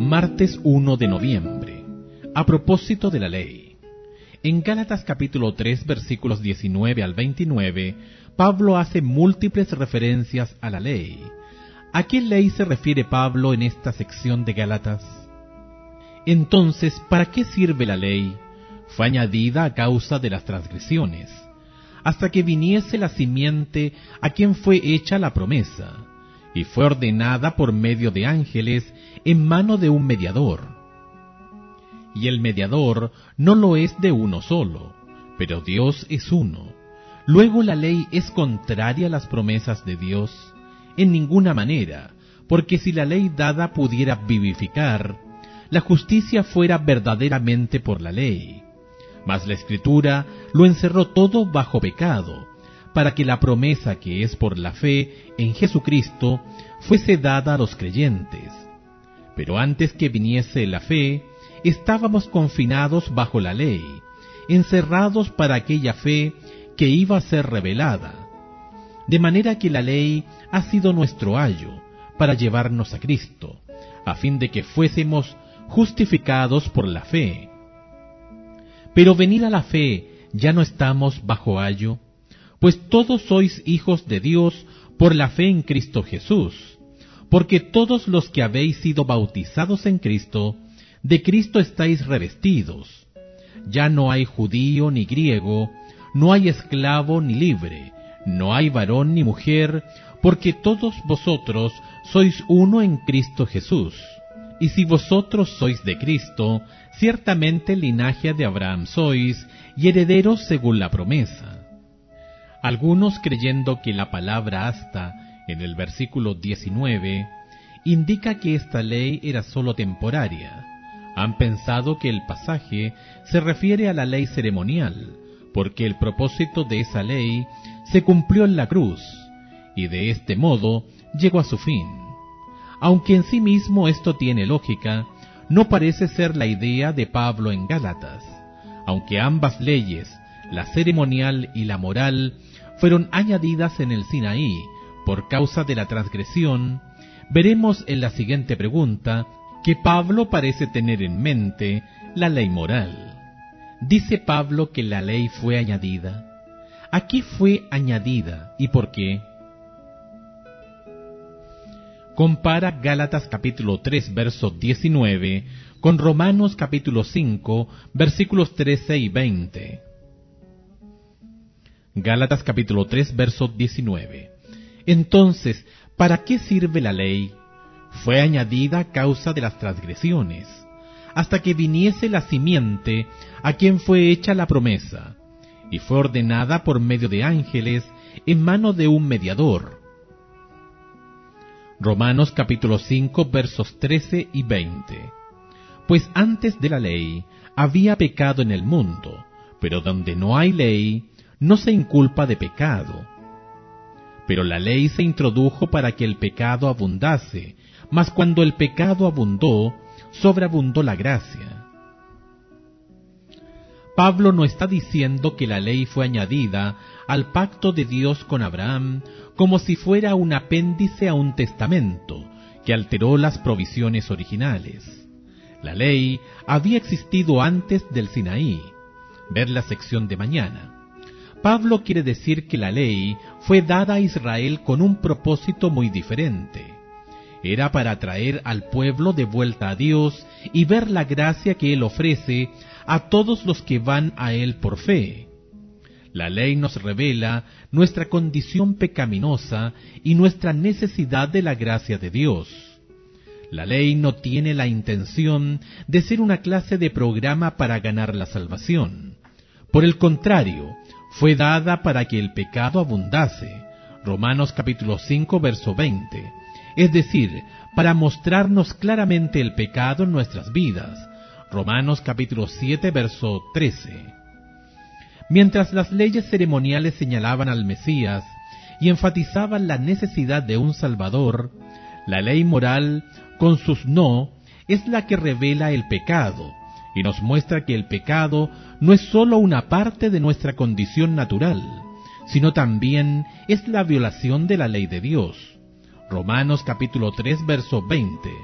Martes 1 de noviembre. A propósito de la ley. En Gálatas capítulo 3, versículos 19 al 29, Pablo hace múltiples referencias a la ley. ¿A qué ley se refiere Pablo en esta sección de Gálatas? Entonces, ¿para qué sirve la ley? Fue añadida a causa de las transgresiones, hasta que viniese la simiente a quien fue hecha la promesa, y fue ordenada por medio de ángeles en mano de un mediador. Y el mediador no lo es de uno solo, pero Dios es uno. Luego la ley es contraria a las promesas de Dios, en ninguna manera, porque si la ley dada pudiera vivificar, la justicia fuera verdaderamente por la ley. Mas la Escritura lo encerró todo bajo pecado, para que la promesa que es por la fe en Jesucristo fuese dada a los creyentes. Pero antes que viniese la fe, estábamos confinados bajo la ley, encerrados para aquella fe que iba a ser revelada. De manera que la ley ha sido nuestro ayo para llevarnos a Cristo, a fin de que fuésemos justificados por la fe. Pero venida la fe, ya no estamos bajo ayo, pues todos sois hijos de Dios por la fe en Cristo Jesús, porque todos los que habéis sido bautizados en Cristo, de Cristo estáis revestidos. Ya no hay judío ni griego, no hay esclavo ni libre, no hay varón ni mujer, porque todos vosotros sois uno en Cristo Jesús. Y si vosotros sois de Cristo, ciertamente linaje de Abraham sois, y herederos según la promesa. Algunos, creyendo que la palabra hasta, en el versículo 19, indica que esta ley era sólo temporaria, han pensado que el pasaje se refiere a la ley ceremonial, porque el propósito de esa ley se cumplió en la cruz, y de este modo llegó a su fin. Aunque en sí mismo esto tiene lógica, no parece ser la idea de Pablo en Gálatas, aunque ambas leyes, la ceremonial y la moral, fueron añadidas en el Sinaí por causa de la transgresión. Veremos en la siguiente pregunta que Pablo parece tener en mente la ley moral. Dice Pablo que la ley fue añadida. ¿A qué fue añadida y por qué? Compara Gálatas capítulo 3, verso 19, con Romanos capítulo 5, versículos 13 y 20. Gálatas capítulo 3, verso 19. Entonces, ¿para qué sirve la ley? Fue añadida a causa de las transgresiones, hasta que viniese la simiente a quien fue hecha la promesa, y fue ordenada por medio de ángeles en mano de un mediador. Romanos capítulo 5, versos 13 y 20. Pues antes de la ley había pecado en el mundo, pero donde no hay ley, no se inculpa de pecado. Pero la ley se introdujo para que el pecado abundase, mas cuando el pecado abundó, sobreabundó la gracia. Pablo no está diciendo que la ley fue añadida al pacto de Dios con Abraham como si fuera un apéndice a un testamento que alteró las provisiones originales. La ley había existido antes del Sinaí. Ver la sección de mañana. Pablo quiere decir que la ley fue dada a Israel con un propósito muy diferente. Era para traer al pueblo de vuelta a Dios y ver la gracia que Él ofrece a todos los que van a Él por fe. La ley nos revela nuestra condición pecaminosa y nuestra necesidad de la gracia de Dios. La ley no tiene la intención de ser una clase de programa para ganar la salvación. Por el contrario, fue dada para que el pecado abundase. Romanos capítulo 5, verso 20. Es decir, para mostrarnos claramente el pecado en nuestras vidas. Romanos capítulo 7, verso 13. Mientras las leyes ceremoniales señalaban al Mesías y enfatizaban la necesidad de un Salvador, la ley moral, con sus no, es la que revela el pecado y nos muestra que el pecado no es sólo una parte de nuestra condición natural, sino también es la violación de la ley de Dios. Romanos capítulo 3, verso 20.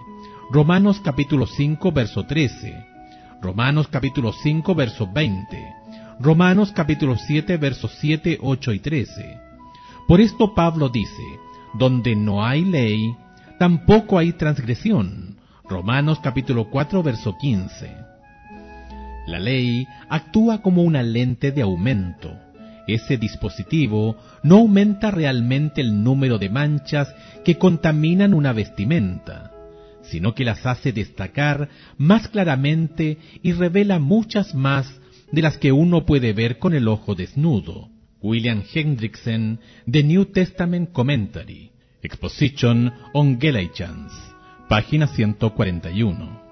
Romanos capítulo 5, verso 13, Romanos capítulo 5, verso 20, Romanos capítulo 7, versos 7, 8 y 13. Por esto Pablo dice, donde no hay ley, tampoco hay transgresión. Romanos capítulo 4, verso 15. La ley actúa como una lente de aumento. Ese dispositivo no aumenta realmente el número de manchas que contaminan una vestimenta, sino que las hace destacar más claramente y revela muchas más de las que uno puede ver con el ojo desnudo. William Hendrickson, The New Testament Commentary, Exposition on Galatians, página 141.